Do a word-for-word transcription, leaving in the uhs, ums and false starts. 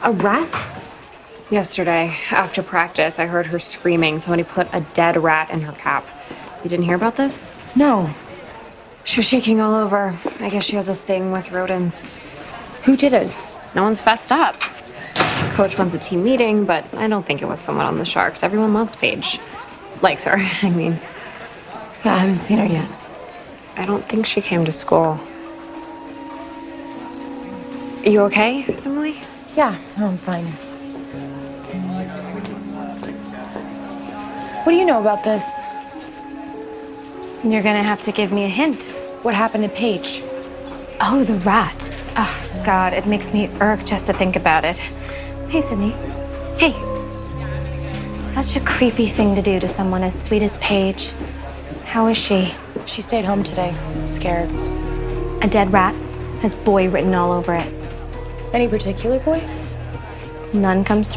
A rat? Yesterday, after practice, I heard her screaming. Somebody put a dead rat in her cap. You didn't hear about this? No. She was shaking all over. I guess she has a thing with rodents. Who did it? No one's fessed up. Coach wants a team meeting, but I don't think it was someone on the Sharks. Everyone loves Paige. Likes her, I mean. Yeah, I haven't seen her yet. I don't think she came to school. Are you okay, Emily? Yeah, no, I'm fine. What do you know about this? You're gonna have to give me a hint. What happened to Paige? Oh, the rat. Oh, God, it makes me irk just to think about it. Hey, Sydney. Hey. Such a creepy thing to do to someone as sweet as Paige. How is she? She stayed home today, scared. A dead rat has boy written all over it. Any particular boy? None comes to